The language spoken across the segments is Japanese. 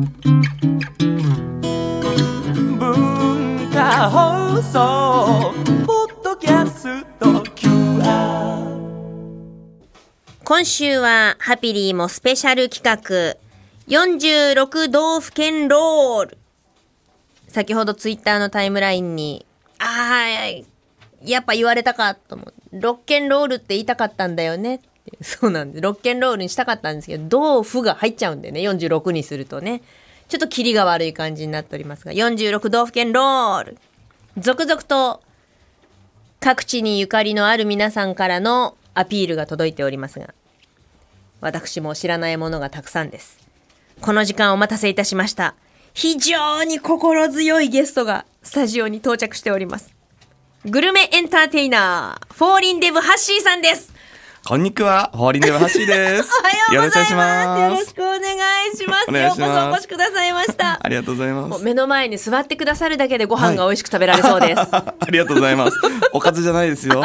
文化放送ポッドキャスト QR。 今週はハピリーもスペシャル企画46道府県ロール。先ほどツイッターのタイムラインにやっぱ言われたかと思う。6県ロールって言いたかったんだよねって。そうなんです。6県ロールにしたかったんですけど、道府が入っちゃうんでね、46にするとね、ちょっとキリが悪い感じになっておりますが、46道府県ロール。続々と各地にゆかりのある皆さんからのアピールが届いておりますが、私も知らないものがたくさんです。この時間お待たせいたしました。非常に心強いゲストがスタジオに到着しております。グルメエンターテイナー、フォーリンデブハッシーさんです。 こんにちは、フォーリンデブハッシーです。 おはようございます。よろよしくお願いします。 お願いします。 ようこそお越しくださいました。 ありがとうございます。 もう目の前に座ってくださるだけでご飯が美味しく食べられそうです。 ありがとうございます。おかずじゃないですよ。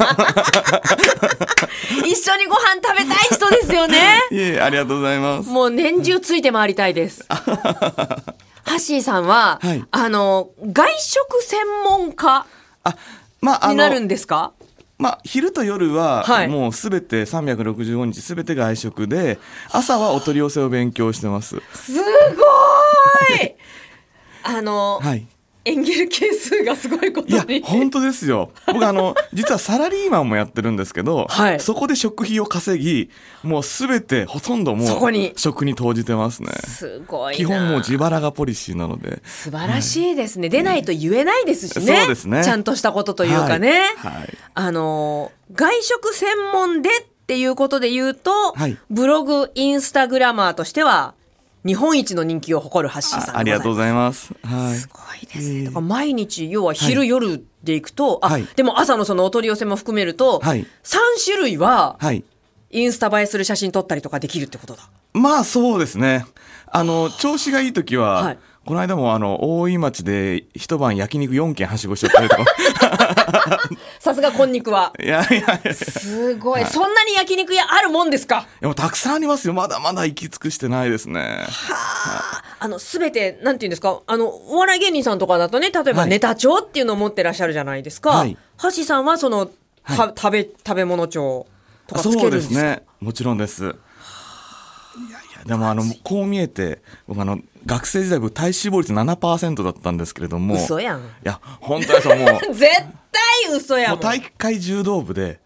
一緒にご飯食べたい人ですよね。 いえ、ありがとうございます。 もう年中ついて回りたいです。ハッシーさんは、 はい、 外食専門家になるんですか？ 昼と夜はもうすべて365日すべて外食で、朝はお取り寄せを勉強してます。 すごい。はい、エンゲル係数がすごいことに。 いや本当ですよ。僕実はサラリーマンもやってるんですけど、はい、そこで食費を稼ぎ、もうすべてほとんどもう食に投じてますね。 すごいな。 基本もう自腹がポリシーなので。 素晴らしいですね。出ないと言えないですしね。 そうですね。 ちゃんとしたことというかね。 はい、 外食専門でっていうことで言うと、はい、ブログインスタグラマーとしては日本一の人気を誇るハッシーさんでございます。 ありがとうございます。はい、 すごいですね。だから毎日、要は昼、夜で行くと、 はいでも朝のそのお取り寄せも含めると、はい、3種類は、インスタ映えする写真撮ったりとかできるってことだ。 まあそうですね。調子がいい時は、はい、この間も大井町で一晩焼肉4軒はしごしちゃったりとか。 さすがこんにくは。 いやすごい、はい、そんなに焼肉屋あるもんですか？ でもたくさんありますよ。まだまだ行き尽くしてないですね。 すべてなんていうんですか、お笑い芸人さんとかだとね、例えばネタ帳っていうのを持ってらっしゃるじゃないですか。はい、橋さんはその、はい、食べ物帳とかつけるんですか？ そうですね、もちろんです。でもこう見えて僕学生時代僕体脂肪率 7% だったんですけれども。 嘘やん。いや本当ですよ。もう絶対嘘やん。 もう体育会柔道部で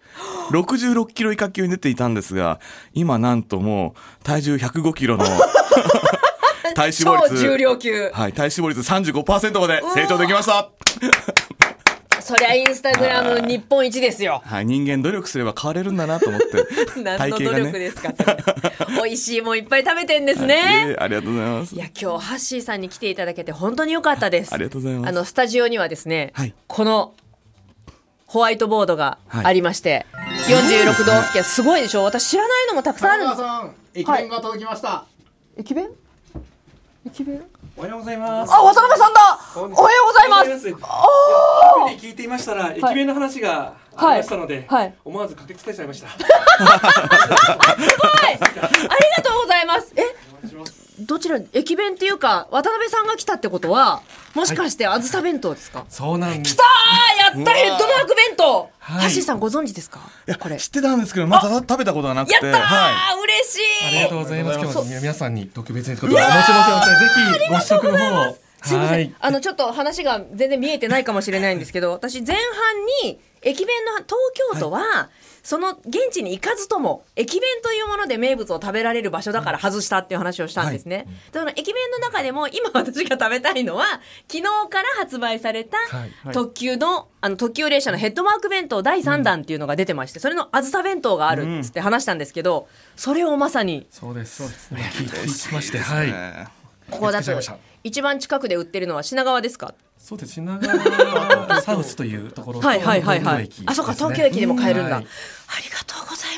66キロ以下級に出ていたんですが、今なんともう体重105キロの体脂肪率超重量級、 はい、体脂肪率 35% まで成長できました。 そりゃインスタグラム日本一ですよ。 はい、人間努力すれば変われるんだなと思って。 何の努力ですか、美味しいもんいっぱい食べてんですね。 ありがとうございます。 いや今日ハッシーさんに来ていただけて本当に良かったです。 ありがとうございます。 スタジオにはですね、はい、このホワイトボードがありまして、はい、46道府県すごいでしょ。私知らないのもたくさんあるんです。 さん、駅弁が届きました。はい、 駅弁おはようございます。 渡辺さんだ。おはようございます。 アプリ聞いていましたら、駅弁の話がありましたので、はい、思わず駆けつけちゃいました。すごい。 ありがとうございます。どちら駅弁っていうか渡辺さんが来たってことはもしかしてあずさ弁当ですか？ そうなんです。 来たー、やった、ヘッドマーク弁当。ハッシーさんご存知ですか？ いやこれ知ってたんですけどまだ食べたことがなくて。 やったー、 はい、 嬉しい。 ありがとうございます。今日皆さんに特別にということでお持ち乗せをしてぜひご試食の方を。 すいません、ちょっと話が全然見えてないかもしれないんですけど、私前半に駅弁の東京都は、はい、その現地に行かずとも駅弁というもので名物を食べられる場所だから外したっていう話をしたんですね。はい、その駅弁の中でも今私が食べたいのは昨日から発売された特急の、特急列車のヘッドマーク弁当第3弾っていうのが出てまして、それのあずさ弁当があるっつって話したんですけど、それをまさに。 そうですね、聞きまして、はい、 ここだと一番近くで売ってるのは品川ですか？ そうです、品川サウスというところ。 はいはいはいはい。あ、そうか、東京駅でも買えるんだ。ありがとうござい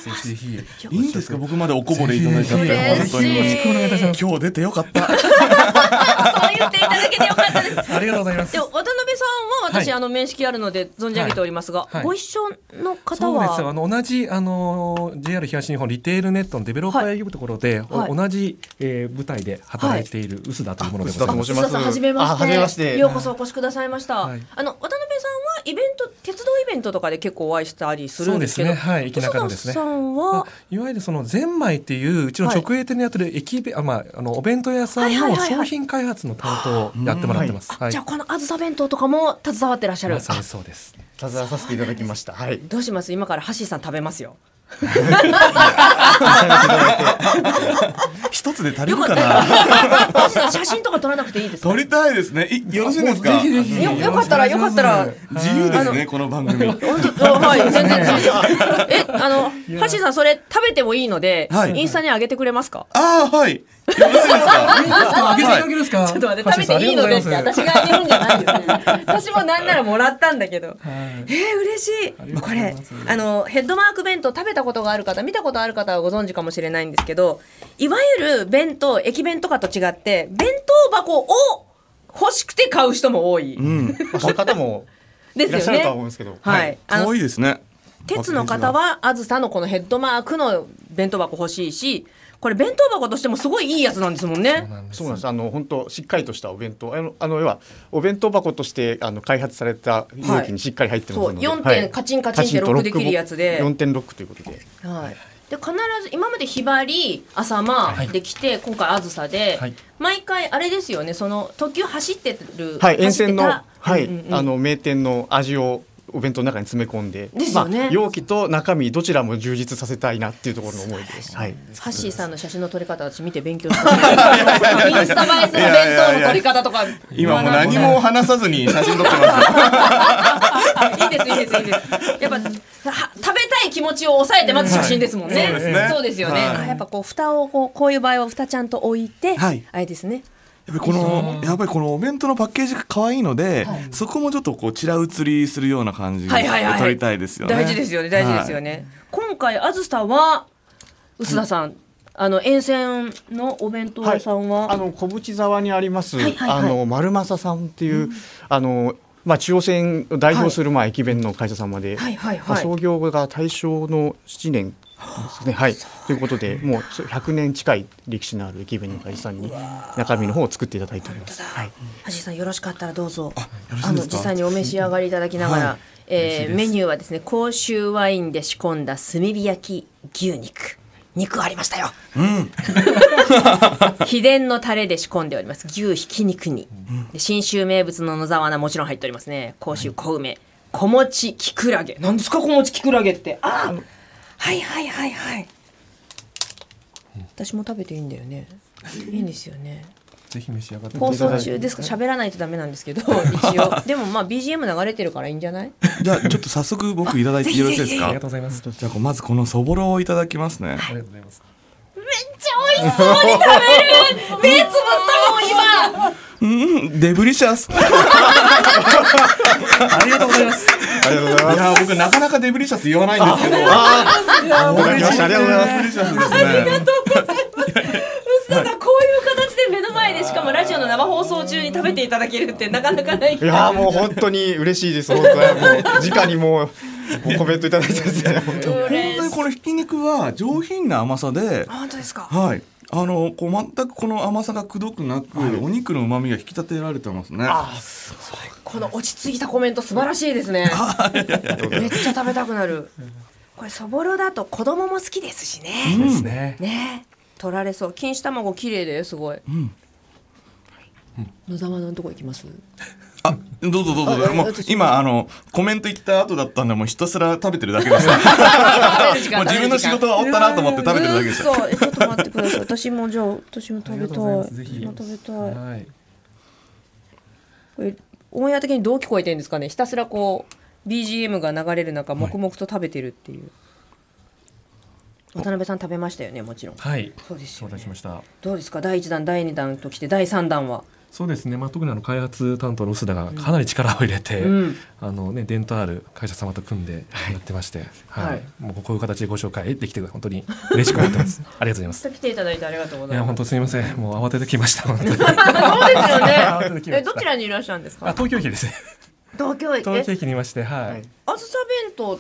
ぜひぜひ。 いいんですか、僕までおこぼれいただいちゃって。 嬉しい。 今日出てよかった。 そう言っていただけてよかったです。 ありがとうございます。 で、渡辺さんは私、面識あるので存じ上げておりますが、ご一緒の方は。 そうです。同じJR 東日本リテールネットのデベロッパー営業部ところで、同じ部隊で働いている臼田というものでございます。 臼田さん、はじめまして。ようこそお越しくださいました。渡辺さんは鉄道イベントとかで結構お会いしたりするんですけど、 駅中のですね。 臼田さんはいわゆるそのゼンマイっていううちの直営店でやってるお弁当屋さんの商品開発の担当をやってもらってます。 じゃあこのあずさ弁当とかも携わってらっしゃる。 そうです。 携わさせていただきました。はい。 どうします？今からハッシーさん食べますよ。 一つで足りるかな。 写真とか撮らなくていいですか？ 撮りたいですね。よろしいですか？ よかったら自由ですね、この番組。 はい、全然。ハッシーさん、それ食べてもいいので、インスタに上げてくれますか？ はい。よろしいですか？ ちょっと待って、食べていいのでって私があげるんじゃないですね。私もなんならもらったんだけど。嬉しい。これ、ヘッドマーク弁当食べたことがある方、見たことある方はご存知かもしれないんですけど、いわゆる弁当、駅弁とかと違って、弁当箱を欲しくて買う人も多い。 そういう方もいらっしゃるとは思うんですけど。 はい。 可愛いですね。 鉄の方はあずさのこのヘッドマークの弁当箱欲しいし、これ弁当箱としてもすごいいいやつなんですもんね。 そうなんです。本当しっかりとしたお弁当、要はお弁当箱として開発された容器にしっかり入ってますので、 そう4点カチンカチンってロックできるやつで、 4点ロックということで、 はい。で必ず今までひばり、朝間できて、今回あずさで、毎回あれですよね、その特急走ってる、 沿線の名店の味をお弁当の中に詰め込んで、容器と中身どちらも充実させたいなっていうところの思いです。ハッシーさんの写真の撮り方、私見て勉強してインスタ映えする弁当の撮り方とか、 今もう何も話さずに写真撮ってます。 いいですやっぱ食べたい気持ちを抑えてまず写真ですもんね。そうですよね。やっぱ蓋をこういう場合は蓋ちゃんと置いて、あれですね。 やっぱりこのお弁当のパッケージが可愛いので、そこもちょっとちら写りするような感じで撮りたいですよね。 大事ですよね。今回あずさは臼田さん、沿線のお弁当屋さんは小淵沢にあります丸政さんっていう中央線を代表する駅弁の会社様で、創業が大正の7年ですね。ということで、もう100年近い歴史のある駅弁の会社さんに中身の方を作っていただいております。 はじさん、よろしかったらどうぞ実際にお召し上がりいただきながら、メニューはですね、甲州ワインで仕込んだ炭火焼き牛肉ありましたよ。秘伝のタレで仕込んでおります牛ひき肉に、信州名物の野沢菜もちろん入っておりますね。甲州小梅、小餅きくらげ。何ですか小餅きくらげって。はい。私も食べていいんだよね。いいんですよね。 ぜひ召し上がって放送中ですか？喋らないとダメなんですけど、一応でもBGM 流れてるからいいんじゃない？ じゃあちょっと早速僕いただいてよろしいですか？ ありがとうございます。 じゃあまずこのそぼろをいただきますね。 ありがとうございます。 めっちゃ美味しそうに食べる。目つぶったもん今。 デブリシャス。 ありがとうございます。 いや僕なかなかデブリシャス言わないんですけど。 ありがとうございます。 デブリシャスですね。 ありがとうございます。こういう形で目の前で、しかもラジオの生放送中に食べていただけるってなかなかない。 いやもう本当に嬉しいです。本当にもう直にもうコメントいただいてですね。 本当にこのひき肉は上品な甘さで。 本当ですか？ はい。全くこの甘さがくどくなく、お肉の旨味が引き立てられてますね。 この落ち着いたコメント素晴らしいですね。めっちゃ食べたくなる。これそぼろだと子供も好きですしね。 ですね。 ね、取られそう。錦糸卵綺麗ですごい。野沢のとこ行きます？ どうぞ。もう今コメント言った後だったんで、もうひたすら食べてるだけでした。もう自分の仕事は終わったなと思って食べてるだけでした。 ちょっと待ってください。私も食べたい。これオンエア的にどう聞こえてるんですかね。ひたすらBGM が流れる中黙々と食べてるっていう。渡辺さん食べましたよね、もちろん。 はい。 そうですよね。 承知しました。 どうですか、第1弾第2弾ときて第3弾は。 そうですね、特に開発担当の臼田がかなり力を入れて、伝統ある会社様と組んでやってまして、もうこういう形でご紹介できて本当に嬉しく思ってます。ありがとうございます。 来ていただいてありがとうございます。 本当すみません、もう慌ててきました。本当にそうですよね。どちらにいらっしゃるんですか？ 東京駅ですね。 東京駅にいまして、 あずさ弁当って、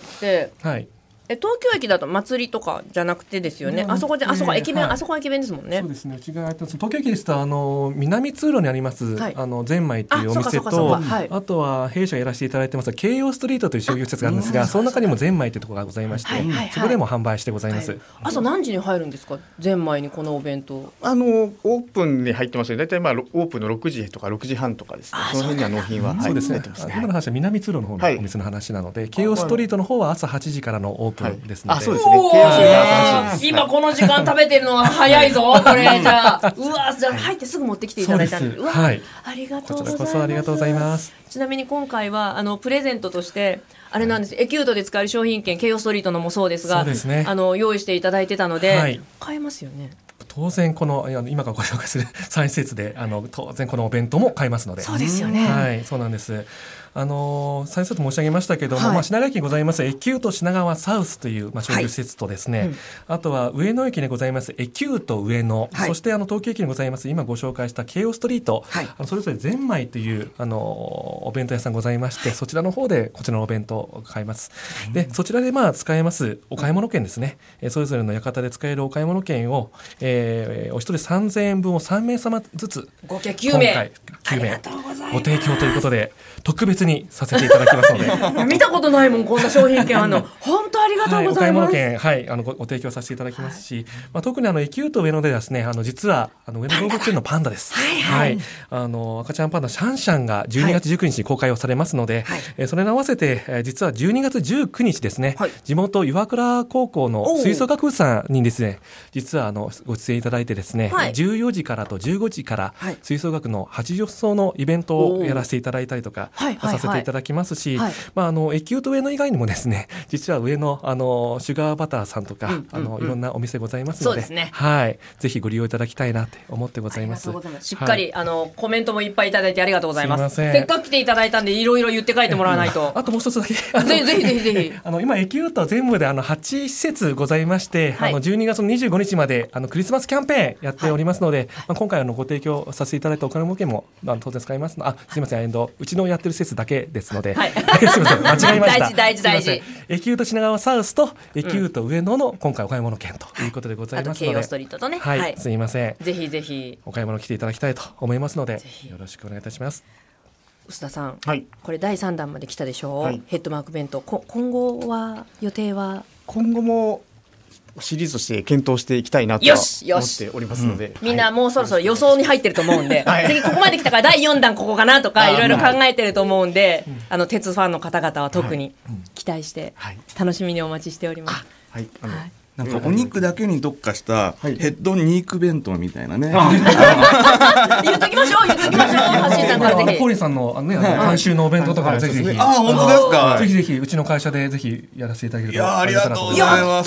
東京駅だと祭りとかじゃなくてですよね。あそこ駅弁、あそこは駅弁ですもんね。 そうですね。うちが東京駅ですと南通路にありますゼンマイっていうお店と、あとは弊社やらせていただいてます京葉ストリートという商業施設があるんですが、その中にもゼンマイというところがございまして、そこでも販売してございます。 朝何時に入るんですか？ゼンマイにこのお弁当。 オープンに入ってますよ。だいたいオープンの6時とか6時半とかですね。その辺には納品は入ってますね。 今の話は南通路の方のお店の話なので、京葉ストリートの方は朝8時からのオープンですので。 今この時間食べてるのは早いぞこれ。じゃあじゃあ入ってすぐ持ってきていただいたんで、ありがとうございます。こちらこそありがとうございます。ちなみに今回はプレゼントとしてあれなんです、エキュートで使える商品券、京葉ストリートのもそうですが、用意していただいてたので、買えますよね。 当然この今からご紹介する3施設で当然このお弁当も買えますので。 そうですよね。 そうなんです。再三申し上げましたけども、品川駅にございますエキュート品川サウスという商業施設とですね、あとは上野駅にございますエキュート上野、そして東京駅にございます今ご紹介した京葉ストリート、それぞれゼンマイというお弁当屋さんございまして、そちらの方でこちらのお弁当を買います。でそちらで使えますお買い物券ですね、それぞれの館で使えるお買い物券を、お一人3000円分を3名様ずつ合計9名ご提供ということで特別にさせていただきますので見たことないもんこんな商品券本当ありがとうございます。 お買い物券、ご提供させていただきますし、特にエキュート上野でですね、実は上野動物園のパンダです。赤ちゃんパンダシャンシャンが12月19日に公開をされますので、それに合わせて実は12月19日ですね、地元岩倉高校の吹奏楽部さんにですね、実はご出演いただいてですね、14時からと15時から吹奏楽の80奏のイベントをやらせていただいたりとかさせていただきますし、エキュート上野以外にもですね、実は上のシュガーバターさんとかいろんなお店ございますので、ぜひご利用いただきたいなって思ってございます。 しっかりコメントもいっぱいいただいてありがとうございます。せっかく来ていただいたんでいろいろ言って帰ってもらわないと。 あともう一つだけぜひ今エキュート全部で8施設ございまして、12月の25日までクリスマスキャンペーンやっておりますので、今回ご提供させていただいたお金儲けも当然使いますの。すみません、うちのやってる施設だけですので、すみません間違えました。 大事。 エキュート品川サウスとエキュート上野の今回お買い物券ということでございますので、 京葉ストリートとね、 すみません、 ぜひお買い物来ていただきたいと思いますので、よろしくお願いいたします。 臼田さん、これ第3弾まで来たでしょう、ヘッドマーク弁当。今後は予定は？ 今後もシリーズとして検討していきたいなと思っておりますので、 みんなもうそろそろ予想に入ってると思うんで、次ここまで来たから第4弾ここかなとかいろいろ考えてると思うんで、鉄ファンの方々は特に期待して楽しみにお待ちしております。 なんかお肉だけに特化したヘッド肉弁当みたいなね。 言っときましょう。橋井さんからぜひ。 ポーリンさんの監修のお弁当とかもぜひぜひ。 本当ですか。 ぜひぜひうちの会社でぜひやらせていただけると。 ありがとうございます。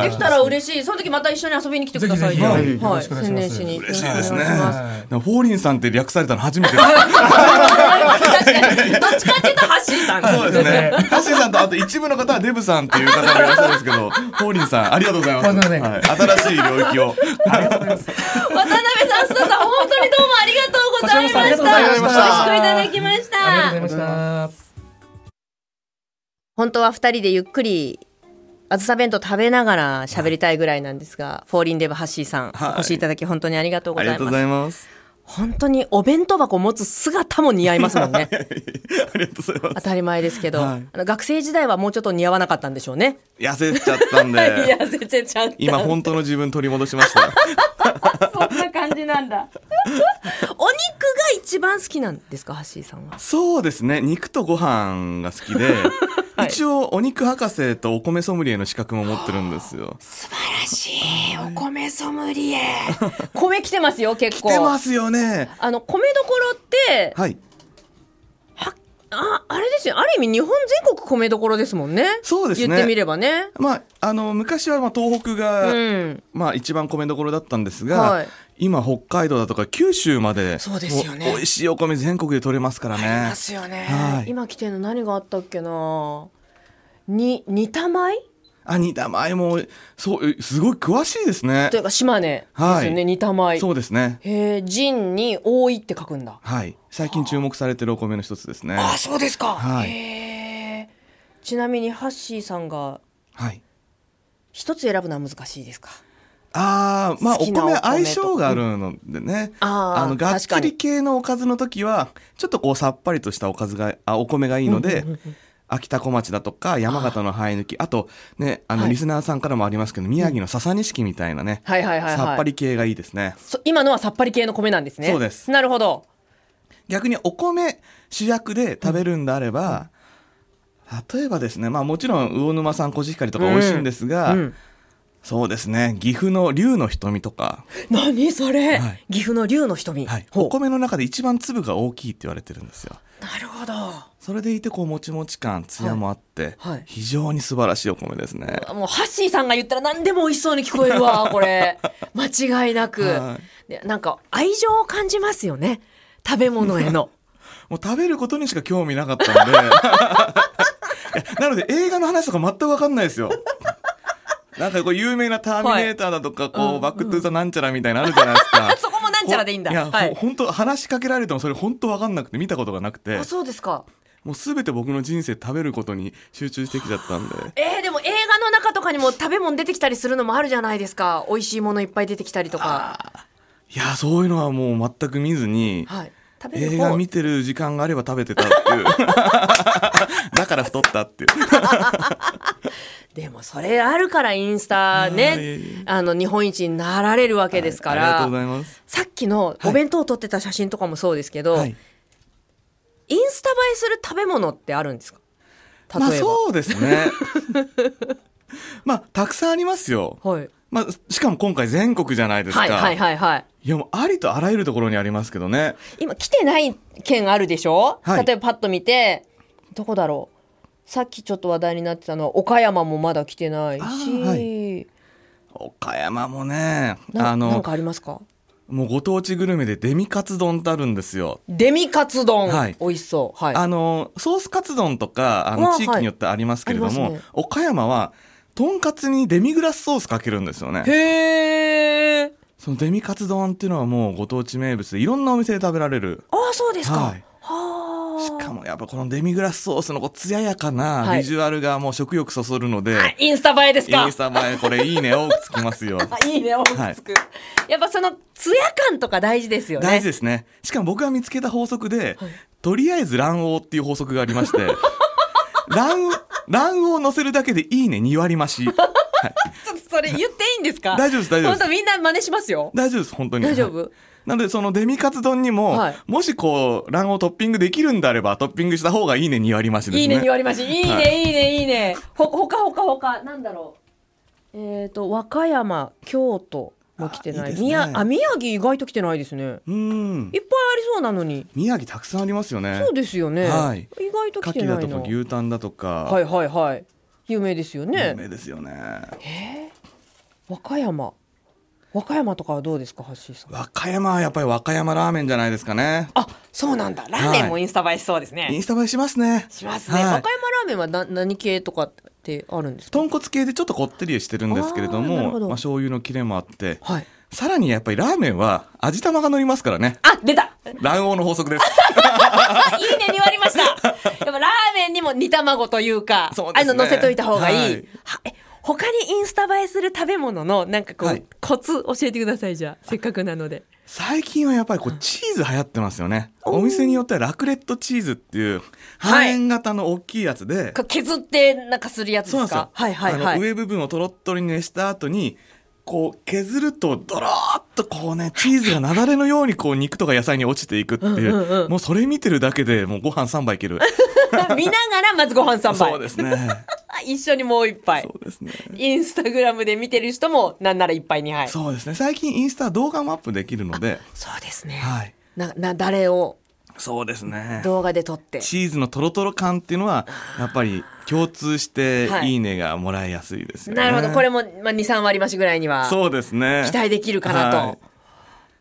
できたら嬉しい。その時また一緒に遊びに来てくださいよ。宣伝しに。 嬉しいですね。ポーリンさんって略されたの初めてです。 どっちかっていうと橋井さん。 そうですね。橋井さんとあと一部の方はデブさんっていう方がいらっしゃるんですけど、ポーリンさんありがとうございます。新しい領域を。 ありがとうございます。渡辺さん、須田さん、本当にどうもありがとうございました。 ありがとうございました。 よろしくいただきました。 ありがとうございました。 本当は2人でゆっくりあずさ弁当食べながら喋りたいぐらいなんですが、フォーリンデブハッシーさん、お越しいただき本当にありがとうございます。 ありがとうございます。 本当にお弁当箱持つ姿も似合いますもんね。 ありがとうございます。 当たり前ですけど、学生時代はもうちょっと似合わなかったんでしょうね。 痩せちゃったんで。 痩せちゃった。 今本当の自分取り戻しました。 そんな感じなんだ。お肉が一番好きなんですか、ハッシーさんは。 そうですね、肉とご飯が好きで、一応お肉博士とお米ソムリエの資格も持ってるんですよ。 素晴らしい、お米ソムリエ。米来てますよ、結構。 来てますよね。 米どころって、あれですよ、ある意味日本全国米どころですもんね。 そうですね、 言ってみればね。 昔は東北が、一番米どころだったんですが、 今北海道だとか九州までそうですよね、 美味しいお米全国で取れますからね。 ありますよね、 はい、 今来てるの何があったっけな、煮た米、 煮た米もそうすごい詳しいですね。 というか島根ですよね、煮た米。 そうですね。 陣に多いって書くんだ。 はい、最近注目されてるお米の一つですね。 あ、そうですか。 はい、 ちなみにハッシーさんが一つ選ぶのは難しいですか？ まあお米相性があるのでね、がっつり系のおかずの時はちょっとこうさっぱりとしたお米がいいので、秋田小町だとか山形の生え抜き、あとねリスナーさんからもありますけど宮城の笹錦みたいなね、さっぱり系がいいですね。 今のはさっぱり系の米なんですね。 そうです。 なるほど。 逆にお米主役で食べるんであれば、例えばですね、まあもちろん魚沼産コシヒカリとか美味しいんですが、そうですね、岐阜の龍の瞳とか。 何それ、岐阜の龍の瞳、 お米の中で一番粒が大きいって言われてるんですよ。 なるほど。 それでいてこうもちもち感、ツヤもあって、非常に素晴らしいお米ですね。 もうハッシーさんが言ったら何でも美味しそうに聞こえるわこれ間違いなく、でなんか愛情を感じますよね、食べ物へのもう食べることにしか興味なかったのでなので映画の話とか全く分かんないですよ。なんかこう有名なターミネーターだとか、こうバックトゥーザなんちゃらみたいなのあるじゃないですか。 そこもなんちゃらでいいんだ。 いや、本当話しかけられてもそれ本当分かんなくて見たことがなくて。 あ、そうですか。 もう全て僕の人生食べることに集中してきちゃったんで。 でも映画の中とかにも食べ物出てきたりするのもあるじゃないですか。美味しいものいっぱい出てきたりとか。 いや、そういうのはもう全く見ずに、映画見てる時間があれば食べてたっていうだから太ったっていうでもそれあるからインスタね、日本一になられるわけですから、 ありがとうございます。 さっきのお弁当を撮ってた写真とかもそうですけど、インスタ映えする食べ物ってあるんですか？例えば。 そうですねたくさんありますよ。しかも今回全国じゃないですか。いやもうありとあらゆるところにありますけどね。 今来てない県あるでしょ、例えばパッと見てどこだろう。さっきちょっと話題になってたのは岡山もまだ来てないし、 岡山もね、 なんかありますか？ もうご当地グルメでデミカツ丼ってあるんですよ。 デミカツ丼、美味しそう。ソースカツ丼とか地域によってありますけれども、岡山はとんかつにデミグラスソースかけるんですよね。 へー。 そのデミカツ丼っていうのはもうご当地名物でいろんなお店で食べられる。 ああ、そうですか。 しかもやっぱこのデミグラスソースの艶やかなビジュアルがもう食欲そそるので、 インスタ映えですか？ インスタ映え、これいいね多くつきますよいいね多くつく、やっぱその艶感とか大事ですよね。 大事ですね。しかも僕が見つけた法則で、とりあえず卵黄っていう法則がありまして卵黄乗せるだけでいいね2割増しちょっとそれ言っていいんですか？ 大丈夫です、大丈夫です。 本当みんな真似しますよ。 大丈夫です、本当に。 大丈夫。 なのでそのデミカツ丼にも、もしこう卵黄トッピングできるんであればトッピングした方がいいね2割増しですね。 いいね2割増し、いいね、いいね、いいね。ほかなんだろう。和歌山、京都も来てない。宮城意外と来てないですね。いっぱいありそうなのに。 宮城たくさんありますよね。 そうですよね。意外と来てないの。 牡蠣だとか牛タンだとか。 有名ですよね。 有名ですよね。 和歌山とかはどうですか、ハッシーさん。 和歌山はやっぱり和歌山ラーメンじゃないですかね。 あ、そうなんだ。ラーメンもインスタ映えしそうですね。 インスタ映えしますね。 しますね。和歌山ラーメンは何系とかってあるんですか？ 豚骨系でちょっとこってりしてるんですけれども、醤油の切れもあって、さらにやっぱりラーメンは味玉が乗りますからね。 あ、出た卵黄の法則ですいいね、2割ました。やっぱラーメンにも煮卵というか、ああいうの乗せといた方がいい。他にインスタ映えする食べ物のなんかこう、コツ教えてください。じゃあせっかくなので。 最近はやっぱりこうチーズ流行ってますよね。お店によってはラクレットチーズっていう半円型の大きいやつで、 削ってなんかするやつですか？ 上部分をとろっとろに熱した後にこう削るとドローっとこうね、チーズが雪崩のようにこう肉とか野菜に落ちていくっていう、もうそれ見てるだけでもうご飯3杯いける見ながらまずご飯3杯。 そうですね一緒にもう1杯。 そうですね。 インスタグラムで見てる人もなんなら1杯2杯。 そうですね。最近インスタ動画もアップできるので。 そうですね。誰をそうですね。 動画で撮ってチーズのトロトロ感っていうのはやっぱり共通していいねがもらいやすいですよね。 なるほど。これも 2,3 割増しぐらいにはそうですね。 期待できるかなと。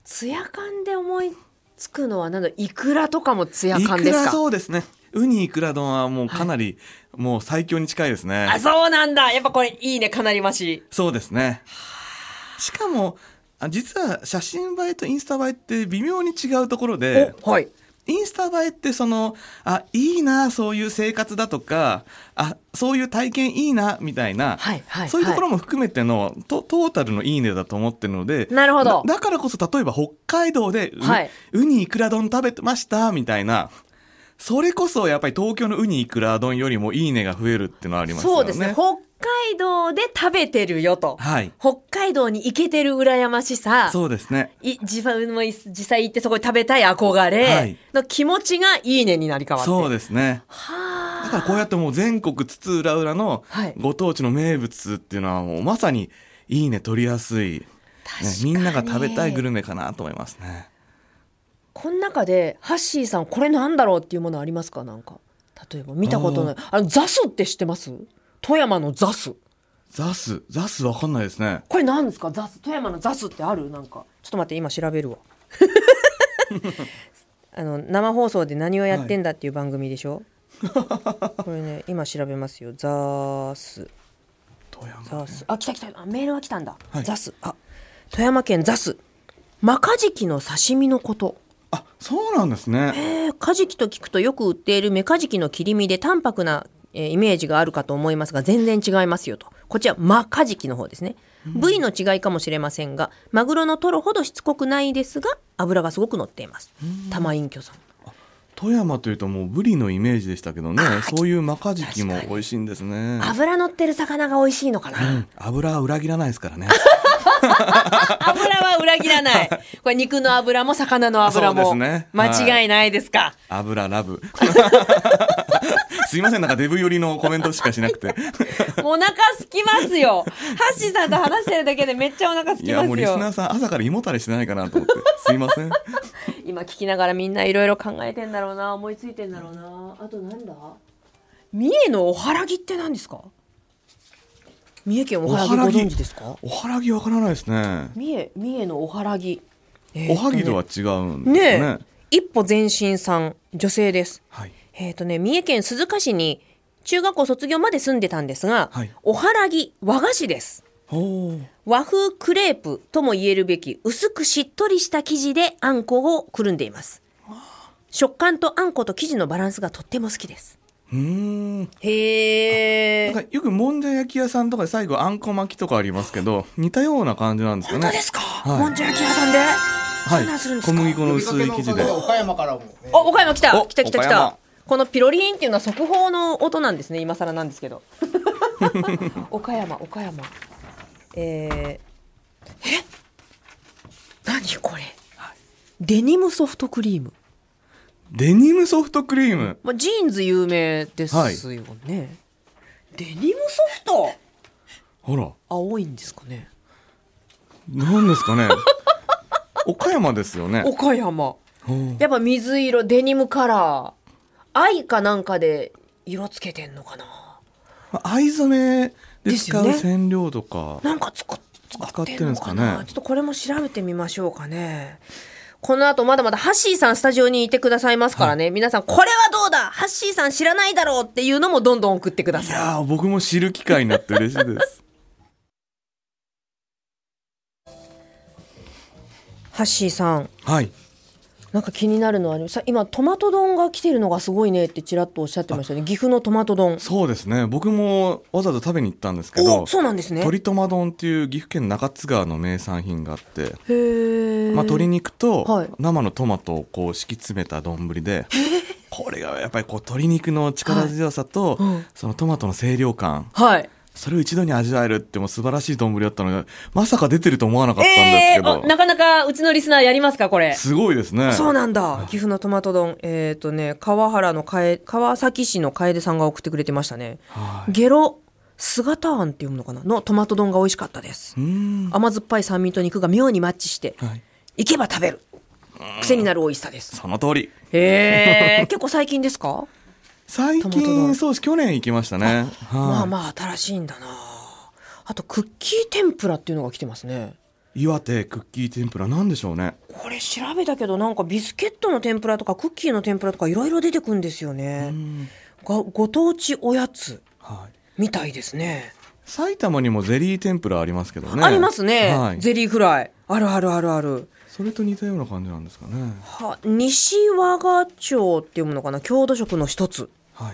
ツヤ缶で思いつくのはなんだ、イクラとかもツヤ缶ですか？ イクラ、そうですね。ウニイクラ丼はもうかなり、もう最強に近いですね。 あ、そうなんだ。やっぱこれいいね、かなり増し。 そうですね。しかも実は写真映えとインスタ映えって微妙に違うところで、 はい。 インスタ映えっていいな、そういう生活だとか、そういう体験いいな、みたいな、 はいはい、 そういうところも含めてのトータルのいいねだと思ってるので、 なるほど。 だからこそ例えば北海道ではい、 ウニイクラ丼食べてました、みたいな、それこそやっぱり東京のウニイクラ丼よりもいいねが増えるっていうのはありますよね。 そうですね。北海道で食べてるよと。 はい。 北海道に行けてる羨ましさ。 そうですね。 自分も実際行ってそこに食べたい憧れの気持ちがいいねになり変わって。 そうですね。 はあ。 だからこうやってもう全国津々浦々のご当地の名物っていうのはもうまさにいいね取りやすい、みんなが食べたいグルメかなと思いますね。 この中でハッシーさんこれなんだろうっていうものありますか？なんか例えば見たことないザスって知ってます？富山のザス。 ザスわかんないですね。 これ何ですか？ザス、富山のザスってある？なんかちょっと待って、今調べるわ生放送で何をやってんだっていう番組でしょ、はい、これね今調べますよ。ザス富山、ね、 ザス、あ、来たメールが来たんだ、 はい、 ザス、富山県ザス、マカジキの刺身のこと。 そうなんですね。 カジキと聞くとよく売っているメカジキの切り身で淡白な、イメージがあるかと思いますが全然違いますよと。こちらマカジキの方ですね。部位の違いかもしれませんがマグロのトロほどしつこくないですが脂がすごく乗っています。玉隠居さん。 富山というともうブリのイメージでしたけどね、そういうマカジキも美味しいんですね。 脂乗ってる魚が美味しいのかな、 脂は裏切らないですからね油は裏切らない。これ肉の油も魚の油も間違いないですか？ 油ラブすいません、なんかデブ寄りのコメントしかしなくてもうお腹空きますよ。ハッシーさんと話してるだけでめっちゃお腹空きますよ。 いやもうリスナーさん朝から胃もたれしてないかなと思ってすいません今聞きながらみんないろいろ考えてんだろうな、思いついてんだろうな。あとなんだ、三重のおはらぎって何ですか？三重県おはらぎご存知ですか？ おはらぎわからないですね。 三重のおはらぎ、 おはぎとは違うんですね。 一歩前進さん、女性です。 はい。 三重県鈴鹿市に中学校卒業まで住んでたんですが、 はい、 おはらぎ和菓子です。和風クレープとも言えるべき薄くしっとりした生地であんこをくるんでいます。食感とあんこと生地のバランスがとっても好きです。へえ。 なんかよくもんじゃ焼き屋さんとかで最後あんこ巻きとかありますけど似たような感じなんですよね。 本当ですか？ はい、 もんじゃ焼き屋さんで、 はい、小麦粉の薄い生地で。 岡山からも、ね、 岡山来た。このピロリーンっていうのは速報の音なんですね。今更なんですけど岡山何これ、デニムソフトクリーム。 デニムソフトクリーム、 ジーンズ有名ですよね、はい、デニムソフト、 ほら青いんですかね。 何ですかね岡山ですよね。 岡山、やっぱ水色、デニムカラー、藍かなんかで色つけてんのかな。 藍染めで使う染料とか、 なんか使ってるんですかね。ちょっとこれも調べてみましょうかね。この後まだまだハッシーさんスタジオにいてくださいますからね、皆さんこれはどうだ、ハッシーさん知らないだろうっていうのもどんどん送ってください。 いや僕も知る機会になって嬉しいですハッシーさん、 はい、 なんか気になるのは今トマト丼が来てるのがすごいねってちらっとおっしゃってましたね。岐阜のトマト丼。そうですね、僕もわざわざ食べに行ったんですけど、 そうなんですね。 鶏トマ丼っていう岐阜県中津川の名産品があって、 へ、 鶏肉と生のトマトをこう敷き詰めた丼で、これがやっぱりこう鶏肉の力強さと、そのトマトの清涼感、それを一度に味わえるっても素晴らしい丼だったので、まさか出てると思わなかったんですけど、 なかなかうちのリスナーやりますかこれ。 すごいですね。 そうなんだ。岐阜のトマト丼、川崎市の楓さんが送ってくれてましたね。ゲロ姿あんって読むのかなのトマト丼が美味しかったです。甘酸っぱい酸味と肉が妙にマッチして、行けば食べる癖になる美味しさです。 その通り。 結構最近ですか？ 最近そうです。去年行きましたね。 まあまあ新しいんだな。あとクッキー天ぷらっていうのが来てますね。 岩手クッキー天ぷらなんでしょうね。 これ調べたけどなんかビスケットの天ぷらとかクッキーの天ぷらとかいろいろ出てくるんですよね。ご当地おやつみたいですね。 埼玉にもゼリー天ぷらありますけどね。 ありますね、 はい、 ゼリーフライあるあるあるある。 それと似たような感じなんですかね。 西和賀町っていうものかな、郷土食の一つ。 はい。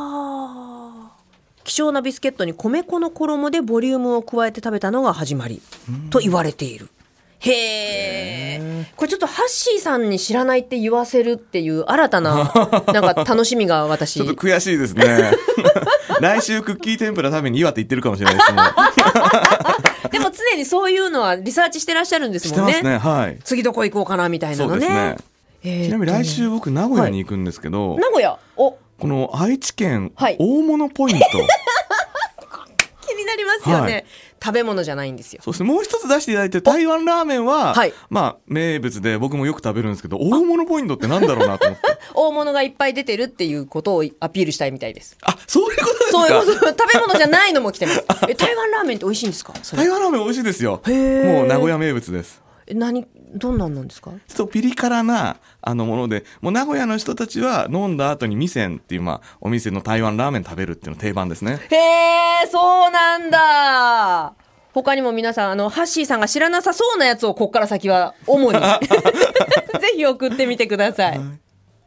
希少なビスケットに米粉の衣でボリュームを加えて食べたのが始まりと言われている。へえ。これちょっとハッシーさんに知らないって言わせるっていう新たななんか楽しみが私ちょっと悔しいですね来週クッキー天ぷら食べに岩手行ってるかもしれないですもんでも常にそういうのはリサーチしてらっしゃるんですもんね。 してますね、はい、 次どこ行こうかなみたいなのね。 そうですね。ちなみに来週僕名古屋に行くんですけど、 名古屋この愛知県大物ポイント、 気になりますよね、食べ物じゃないんですよ。 そうですね。もう一つ出していただいて台湾ラーメンは、まあ名物で僕もよく食べるんですけど、大物ポイントってなんだろうなと思って大物がいっぱい出てるっていうことをアピールしたいみたいです。 そういうことですか。 そういうこと。食べ物じゃないのも来てます台湾ラーメンって美味しいんですか。 台湾ラーメン美味しいですよ。もう名古屋名物です。 どんなんなんですか。 ちょっとピリ辛なもので、もう名古屋の人たちは飲んだ後に味仙っていうお店の台湾ラーメン食べるっていうの定番ですね。 へえ、そうなんだ。他にも皆さんハッシーさんが知らなさそうなやつをこっから先は主にぜひ送ってみてください。